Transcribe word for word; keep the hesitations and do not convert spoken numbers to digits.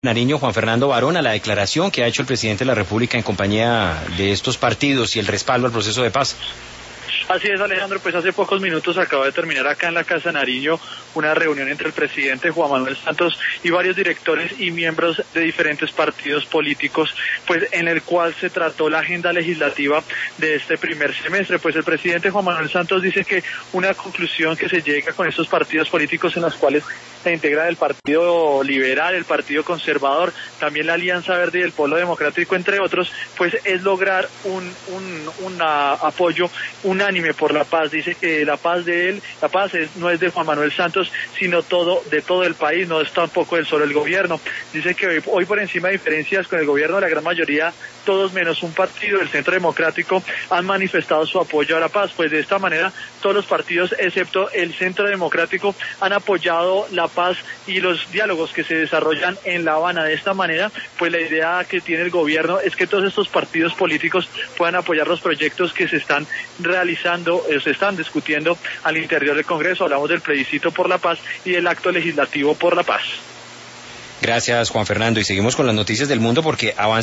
Nariño, Juan Fernando Varón, a la declaración que ha hecho el presidente de la República en compañía de estos partidos y el respaldo al proceso de paz. Así es, Alejandro, pues hace pocos minutos acaba de terminar acá en la Casa Nariño una reunión entre el presidente Juan Manuel Santos y varios directores y miembros de diferentes partidos políticos, pues en el cual se trató la agenda legislativa de este primer semestre. Pues el presidente Juan Manuel Santos dice que una conclusión que se llega con estos partidos políticos en los cuales se integra el Partido Liberal, el Partido Conservador, también la Alianza Verde y el Polo Democrático, entre otros, pues es lograr un, un, un apoyo unánime por la paz. Dice que la paz de él, la paz es, no es de Juan Manuel Santos, sino todo de todo el país, no es tampoco del solo el gobierno. Dice que hoy, hoy por encima de diferencias con el gobierno, la gran mayoría, todos menos un partido, el Centro Democrático, han manifestado su apoyo a la paz. Pues de esta manera, todos los partidos, excepto el Centro Democrático, han apoyado la paz y los diálogos que se desarrollan en La Habana. De esta manera, pues la idea que tiene el gobierno es que todos estos partidos políticos puedan apoyar los proyectos que se están realizando, eh, se están discutiendo al interior del Congreso. Hablamos del plebiscito por la paz y del acto legislativo por la paz. Gracias, Juan Fernando, y seguimos con las noticias del mundo porque avanza